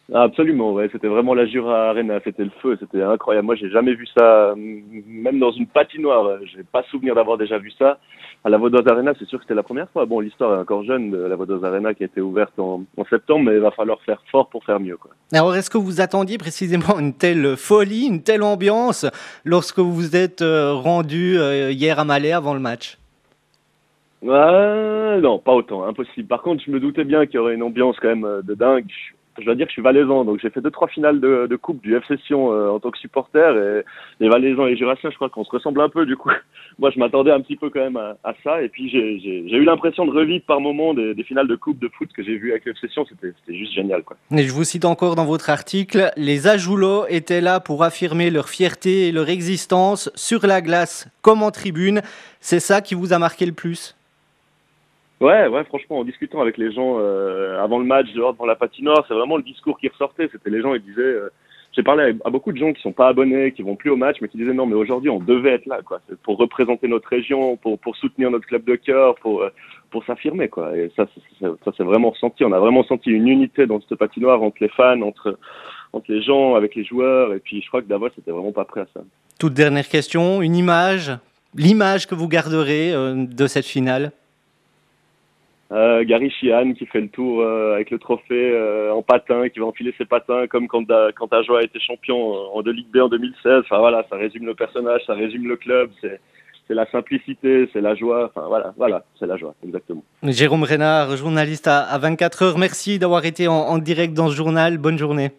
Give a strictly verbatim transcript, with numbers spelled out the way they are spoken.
Ah, absolument, ouais, c'était vraiment la Jura Arena, c'était le feu, c'était incroyable. Moi, j'ai jamais vu ça, m- même dans une patinoire. euh, J'ai pas souvenir d'avoir déjà vu ça. À la Vaudoise Arena, c'est sûr que c'était la première fois. Bon, l'histoire est encore jeune de la Vaudoise Arena qui a été ouverte en, en septembre, mais il va falloir faire fort pour faire mieux, quoi. Alors, est-ce que vous attendiez précisément une telle folie, une telle ambiance lorsque vous vous êtes euh, rendu euh, hier à Malais avant le match? Ah, non, pas autant, impossible. Par contre, je me doutais bien qu'il y aurait une ambiance quand même euh, de dingue. Je je dois dire que je suis valaisan, donc j'ai fait deux trois finales de, de coupe du F C Sion euh, en tant que supporter. Et les valaisans et les jurassiens, je crois qu'on se ressemble un peu. Du coup, moi, je m'attendais un petit peu quand même à, à ça. Et puis, j'ai j'ai- j'ai eu l'impression de revivre par moments des, des finales de coupe de foot que j'ai vues avec le F C Sion. C'était c'était juste génial, quoi. Et je vous cite encore dans votre article, les Ajoulots étaient là pour affirmer leur fierté et leur existence sur la glace comme en tribune. C'est ça qui vous a marqué le plus? Ouais, ouais, franchement, en discutant avec les gens euh, avant le match, dehors devant la patinoire, c'est vraiment le discours qui ressortait. C'était les gens, ils disaient. euh, J'ai parlé à, à beaucoup de gens qui sont pas abonnés, qui vont plus au match, mais qui disaient non, mais aujourd'hui, on devait être là, quoi. C'est pour représenter notre région, pour pour soutenir notre club de cœur, pour euh, pour s'affirmer, quoi. Et ça, c'est- c'est- ça c'est vraiment ressenti. On a vraiment senti une unité dans cette patinoire entre les fans, entre entre les gens, avec les joueurs. Et puis, je crois que Davos était vraiment pas prêt à ça. Toute dernière question, une image, l'image que vous garderez euh, de cette finale? Euh, Gary Sheehan qui fait le tour euh, avec le trophée euh, en patin, qui va enfiler ses patins comme quand, Da- quand Ajoie a été champion en, en de Ligue B en deux mille seize. Enfin voilà, ça résume le personnage, ça résume le club, c'est c'est la simplicité, c'est la joie. Enfin voilà, voilà, c'est la joie, exactement. Jérôme Renard, journaliste à, à vingt-quatre heures, merci d'avoir été en en direct dans ce journal. Bonne journée.